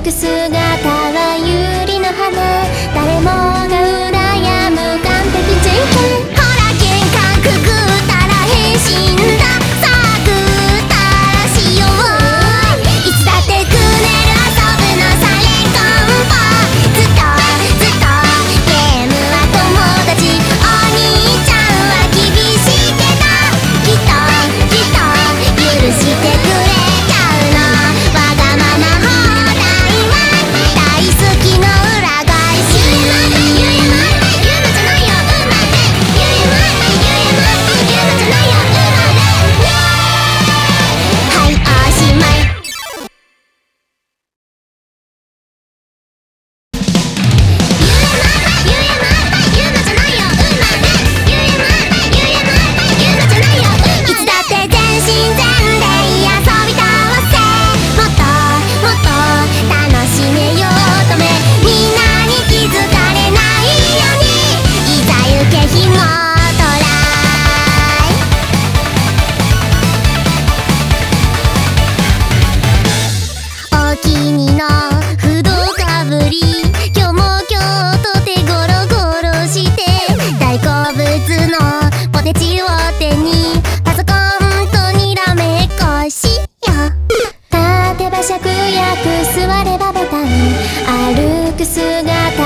く姿は百合の花、誰もが羨む完璧人権。ほら玄関くぐったら変身だ、さあぐったらしよう。いつだってくねる遊ぶのされコンボ、ずっとずっとゲームは友達、お兄ちゃんは厳しいけどきっときっと許してくれちゃうの。わがまま放題は大好きの裏返し。ゆえまって言うのじゃないよ馬で、ゆえまって言うのじゃないよ馬で。はいおしまい。ゆえまって言うのじゃないよ馬で、ゆえまって言うのじゃないよ馬で。いつだって全身全霊遊び倒せ、もっともっと楽しめようとめ、みんなに気づかれないようにいざ行けひもとらい。お気にの不動かぶり、今日も今日とてゴロゴロして、大好物のポテチを手にパソコンとにらめっこしよう。立てば芍薬、座ればボタン、歩く姿